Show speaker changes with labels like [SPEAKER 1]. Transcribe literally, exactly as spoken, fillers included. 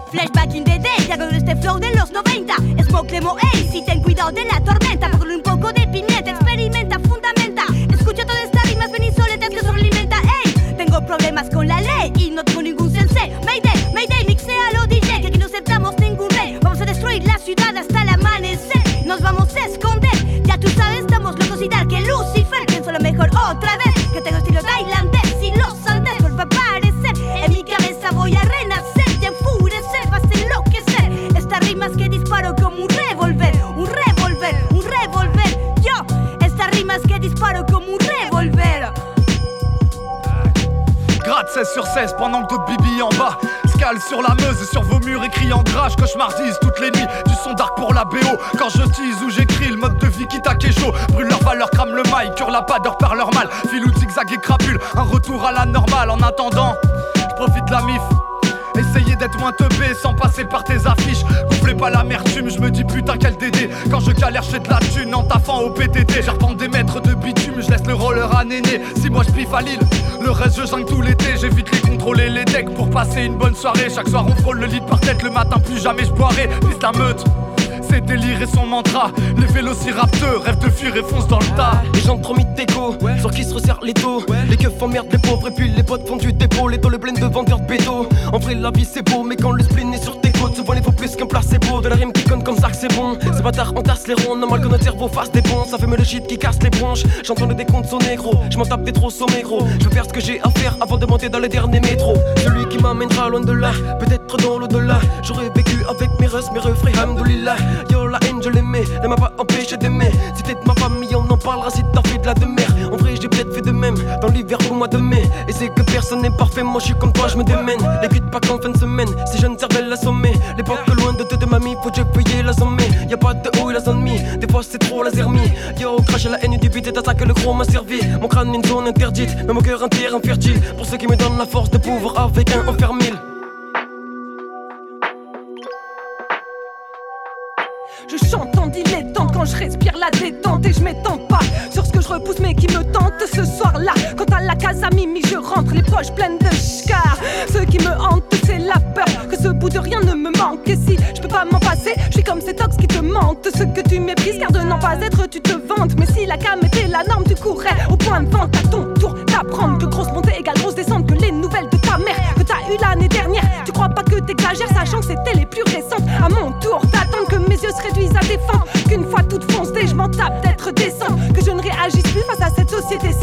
[SPEAKER 1] Flashback in the day, ya con este flow de los noventa. Smoke Lemo, ey, si ten cuidado de la tormenta. Ponle un poco de pimienta, experimenta, fundamenta. Escucha todas estas rimas, ven insoletas que sobrealimenta, ey. Tengo problemas con la ley y no tengo ningún sensei. Mayday, Mayday, mixea lo D J, que aquí no aceptamos ningún rey. Vamos a destruir la ciudad hasta el amanecer. Nos vamos a esconder, ya tú sabes, estamos locos y tal que Lucifer. Pienso lo mejor otra vez, que tengo estilo tailandés y los andes vuelve a aparecer. En mi cabeza voy a renacer y enfurecer, vas a enloquecer. Estas rimas que disparo como un revólver, un revólver, un revólver. Yo, estas rimas que disparo como un revólver.
[SPEAKER 2] Gratte seize sur seize pendant que d'autres bibis en bas scalent sur la Meuse et sur vos murs écrits en gras. Je cauchemardise toutes les nuits du son dark pour la B O. Quand je tease ou j'écris le mode de vie qui taquejo. Brûle leur valeur, crame le mail, cure la padeur par leur mal. File ou zigzag et crapule, un retour à la normale. En attendant, je profite de la mif. Essayez d'être moins teubé sans passer par tes affiches. Gonflez pas l'amertume, je me dis putain quel dédé. Quand je galère j'fais de la thune en taffant au P T T. J'arpente des mètres de bitume, je laisse le roller à néné. Si moi je piffe à Lille, le reste je jungle tout l'été. J'évite les contrôler les decks pour passer une bonne soirée. Chaque soir on frôle le lit par tête, le matin plus jamais je boirai. Piste la meute, c'est délire et son mantra. Les vélocirapteurs rêvent de fuir et foncent dans le tas.
[SPEAKER 3] Les gens trop mis d'égo, ouais. Sur qui se resserrent les dos, ouais. Les keufs emmerdent les pauvres et puis les potes font du dépôt. Les taux le blend de vendeurs de bédo. En vrai la vie c'est beau, mais quand le spleen est sur tes côtes, souvent il faut plus qu'un placebo. De la rime qui conne comme ça que c'est bon. Ces bâtards entassent les ronds, normal que notre cerveau fasse des bons. Ça fait me le shit qui casse les bronches. J'entends le décompte sonner gros, je m'en tape des trop sommets gros. Je veux faire ce que j'ai à faire avant de monter dans le dernier métro. Celui qui m'amènera loin de là, peut-être dans l'au-delà. J'aurais vécu avec mes restes, mes refrains, hamdoulillah. Yo la haine je l'aimais, ne m'a pas empêché d'aimer. Si t'es de ma famille on en parlera si t'as fait de la demeure. En vrai j'ai peut-être fait de même, dans l'hiver au mois de mai. Et c'est que personne n'est parfait, moi je suis comme toi je me démène. Les cuits de Pâques en fin de semaine, si je ne servais l'assommé. Les portes loin de te de mamie, faut que je paye la sommée. Y'a pas de haut et la zone mi, des fois c'est trop la zermie. Yo crash à la haine du beat et t'as ça que le gros m'a servi. Mon crâne une zone interdite, mais mon cœur un terrain infertile. Pour ceux qui me donnent la force de pouvoir avec un enfer mille.
[SPEAKER 4] Je chante en dilettante quand je respire la détente. Et je m'étends pas sur ce que je repousse mais qui me tente ce soir-là. Quand à la casa Mimi je rentre les poches pleines de ch'car. Ce qui me hante c'est la peur que ce bout de rien ne me manque. Et si je peux pas m'en passer, je suis comme cet ox qui te mente. Ce que tu méprises car de n'en pas être tu te vantes. Mais si la cam était la norme tu courrais au point de vente. À ton tour d'apprendre que grosse montée égale grosse descente. Que les nouvelles de ta mère que t'as eu l'année dernière. Tu crois pas que t'exagères sachant que c'était les plus récentes. À mon tour d'attendre que mes yeux se réduisent à défendre. Qu'une fois toute foncée je m'en tape d'être décent. Que je ne réagisse plus face à cette société